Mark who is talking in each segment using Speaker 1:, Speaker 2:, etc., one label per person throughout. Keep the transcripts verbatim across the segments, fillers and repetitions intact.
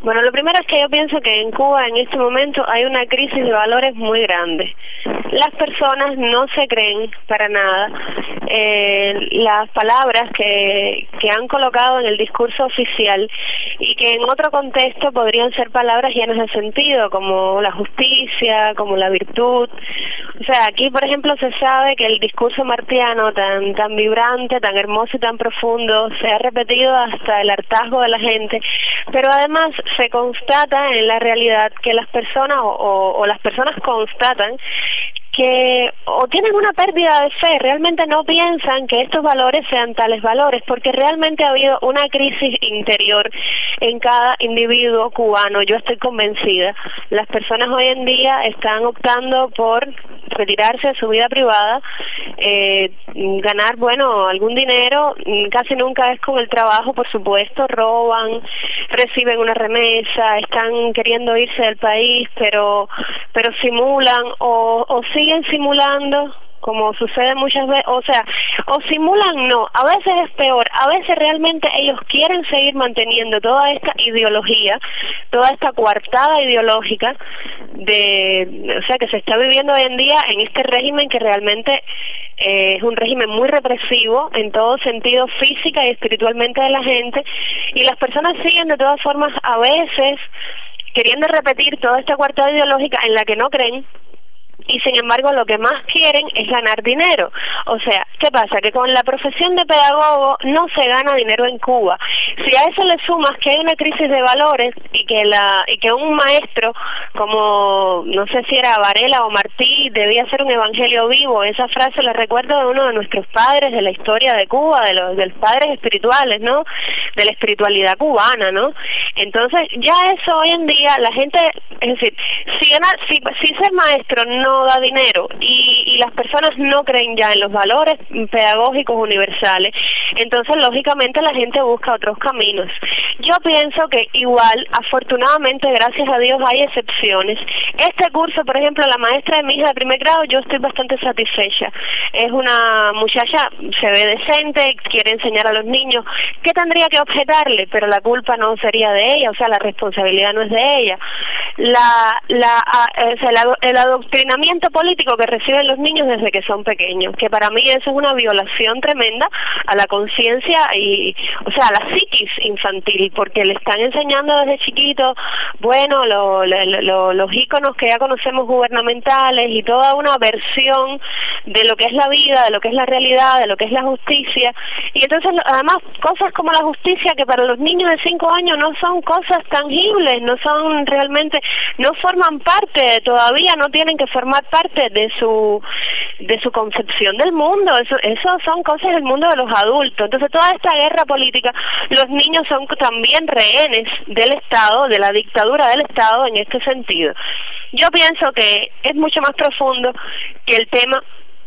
Speaker 1: Bueno, lo primero es que yo pienso que en Cuba en este momento hay una crisis de valores muy grande. Las personas no se creen para nada eh, las palabras que, que han colocado en el discurso oficial y que en otro contexto podrían ser palabras llenas de sentido, como la justicia, como la virtud. O sea, aquí por ejemplo se sabe que el discurso martiano tan, tan vibrante, tan hermoso y tan profundo se ha repetido hasta el hartazgo de la gente, pero además se constata en la realidad que las personas o, o, o las personas constatan que o tienen una pérdida de fe, realmente no piensan que estos valores sean tales valores, porque realmente ha habido una crisis interior en cada individuo cubano, yo estoy convencida. Las personas hoy en día están optando por retirarse de su vida privada, eh, ganar, bueno, algún dinero, casi nunca es con el trabajo, por supuesto, roban, reciben una remesa, están queriendo irse del país, pero, pero simulan o, o siguen simulando, como sucede muchas veces, o sea, o simulan no, a veces es peor, a veces realmente ellos quieren seguir manteniendo toda esta ideología, toda esta coartada ideológica de, o sea, que se está viviendo hoy en día en este régimen que realmente eh, es un régimen muy represivo en todo sentido, física y espiritualmente de la gente, y las personas siguen de todas formas a veces queriendo repetir toda esta coartada ideológica en la que no creen, y sin embargo lo que más quieren es ganar dinero. O sea, ¿qué pasa? Que con la profesión de pedagogo no se gana dinero en Cuba. Si a eso le sumas que hay una crisis de valores y que la y que un maestro como, no sé si era Varela o Martí, debía ser un evangelio vivo, esa frase la recuerdo de uno de nuestros padres de la historia de Cuba, de los, de los padres espirituales, ¿no? De la espiritualidad cubana, ¿no? Entonces, ya eso hoy en día, la gente, es decir, si, gana, si, si ser maestro no da dinero y, y las personas no creen ya en los valores pedagógicos universales, entonces lógicamente la gente busca otros caminos. Yo pienso que igual, afortunadamente, gracias a Dios, hay excepciones. Este curso, por ejemplo, la maestra de mi hija de primer grado, yo estoy bastante satisfecha. Es una muchacha, se ve decente, quiere enseñar a los niños. ¿Qué tendría que objetarle? Pero la culpa no sería de ella, o sea, la responsabilidad no es de ella. La, la, o sea, el, el adoctrinamiento político que reciben los niños desde que son pequeños, que para mí eso es una violación tremenda a la conciencia y, o sea, a la psiquis infantil, porque le están enseñando desde chiquito, bueno, lo, lo, lo, los íconos que ya conocemos gubernamentales y toda una versión de lo que es la vida, de lo que es la realidad, de lo que es la justicia, y entonces además cosas como la justicia que para los niños de cinco años no son cosas tangibles, no son realmente, no forman parte, todavía no tienen que formar parte de su de su concepción del mundo, eso, eso son cosas del mundo de los adultos. Entonces toda esta guerra política, los niños son también rehenes del Estado, de la dictadura del Estado en este sentido. Yo pienso que es mucho más profundo que el tema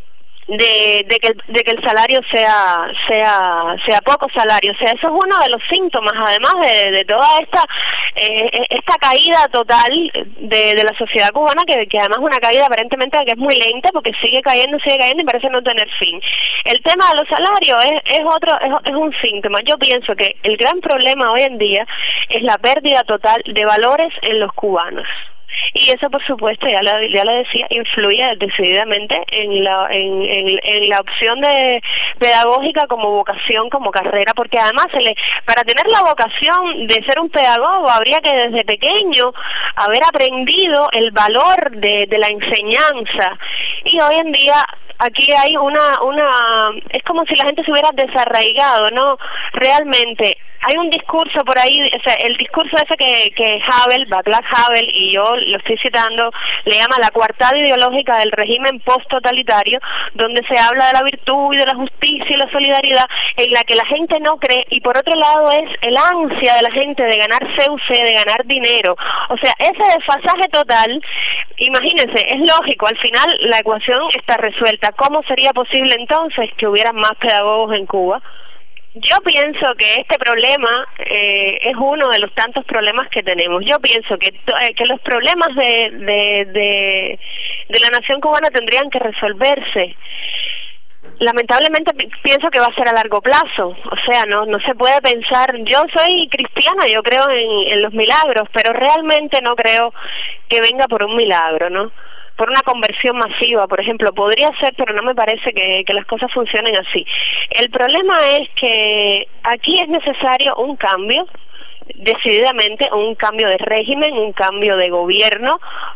Speaker 1: de, de que de que el salario sea sea sea poco salario. O sea, eso es uno de los síntomas, además de, de toda esta eh, esta caída total de, de la sociedad cubana, que, que además es una caída aparentemente que es muy lenta, porque sigue cayendo, sigue cayendo y parece no tener fin. El tema de los salarios es, es otro, es, es un síntoma. Yo pienso que el gran problema hoy en día es la pérdida total de valores en los cubanos. Y eso, por supuesto, ya lo, ya lo decía, influye decididamente en la, en, en, en la opción de pedagógica como vocación, como carrera, porque además se le, para tener la vocación de ser un pedagogo habría que desde pequeño haber aprendido el valor de, de la enseñanza. Y hoy en día aquí hay una, una, es como si la gente se hubiera desarraigado, ¿no? Realmente hay un discurso por ahí, o sea, el discurso ese que, que Havel, Václav Havel, y yo lo estoy citando, le llama la coartada ideológica del régimen post-totalitario, donde se habla de la virtud y de la justicia y la solidaridad, en la que la gente no cree, y por otro lado es el ansia de la gente de ganar C U C, de ganar dinero. O sea, ese desfasaje total, imagínense, es lógico, al final la ecuación está resuelta. ¿Cómo sería posible entonces que hubieran más pedagogos en Cuba? Yo pienso que este problema eh, es uno de los tantos problemas que tenemos. Yo pienso que, eh, que los problemas de, de, de, de la nación cubana tendrían que resolverse lamentablemente pienso que va a ser a largo plazo, o sea, no no se puede pensar, yo soy cristiana, yo creo en, en los milagros, pero realmente no creo que venga por un milagro, ¿no? Por una conversión masiva, por ejemplo, podría ser, pero no me parece que, que las cosas funcionen así. El problema es que aquí es necesario un cambio, decididamente un cambio de régimen, un cambio de gobierno,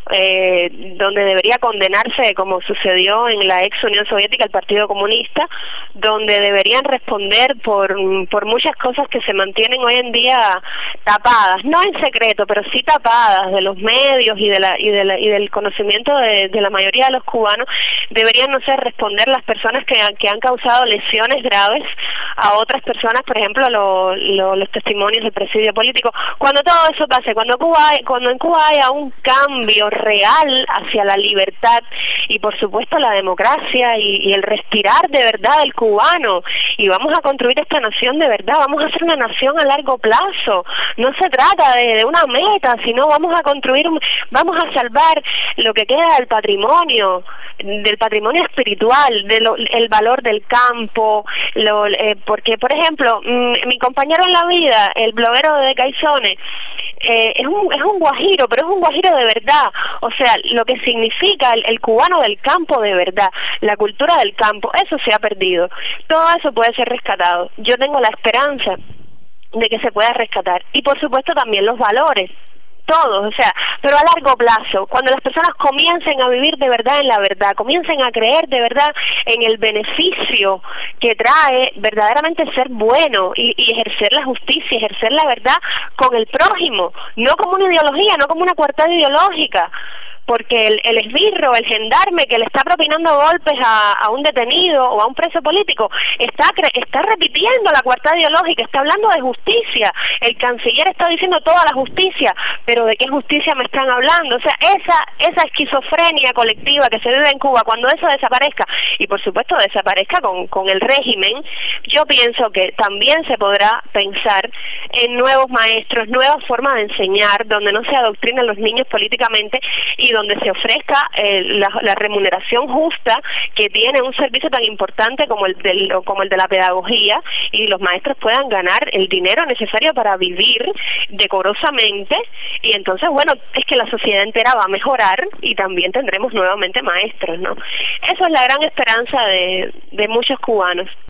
Speaker 1: eh, donde debería condenarse, como sucedió en la ex Unión Soviética, el Partido Comunista, donde deberían responder por, por muchas cosas que se mantienen hoy en día tapadas, no en secreto, pero sí tapadas de los medios y de la y de la, y del conocimiento de, de la mayoría de los cubanos. Deberían, no sé, responder las personas que, que han causado lesiones graves a otras personas, por ejemplo, lo, lo, los testimonios del presidio político. Cuando todo eso pase, cuando Cuba hay, cuando en Cuba haya un cambio real hacia la libertad y por supuesto la democracia y, y el respirar de verdad del cubano, y vamos a construir esta nación de verdad, vamos a hacer una nación a largo plazo, no se trata de, de una meta, sino vamos a construir, vamos a salvar lo que queda del patrimonio, del patrimonio espiritual, del el valor del campo, lo, eh, porque por ejemplo, mmm, mi compañero en la vida, el bloguero de Caizones, eh, es un es un guajiro, pero es un guajiro de verdad, o sea, lo que significa el, el cubano del campo de verdad, la cultura del campo, eso se ha perdido, todo eso puede ser rescatado. Yo tengo la esperanza de que se pueda rescatar, y por supuesto también los valores, todos, o sea, pero a largo plazo, cuando las personas comiencen a vivir de verdad en la verdad, comiencen a creer de verdad en el beneficio que trae verdaderamente ser bueno y, y ejercer la justicia, ejercer la verdad con el prójimo, no como una ideología, no como una coartada ideológica, porque el, el esbirro, el gendarme que le está propinando golpes a, a un detenido o a un preso político, está está repitiendo la coartada ideológica, está hablando de justicia, el canciller está diciendo toda la justicia, pero ¿de qué justicia me están hablando? O sea, esa esa esquizofrenia colectiva que se vive en Cuba, cuando eso desaparezca, y por supuesto desaparezca con, con el régimen, yo pienso que también se podrá pensar en nuevos maestros, nuevas formas de enseñar, donde no se adoctrinen los niños políticamente y donde se ofrezca eh, la, la remuneración justa que tiene un servicio tan importante como el, del, como el de la pedagogía, y los maestros puedan ganar el dinero necesario para vivir decorosamente, y entonces, bueno, es que la sociedad entera va a mejorar y también tendremos nuevamente maestros, ¿no? Eso es la gran esperanza de, de muchos cubanos.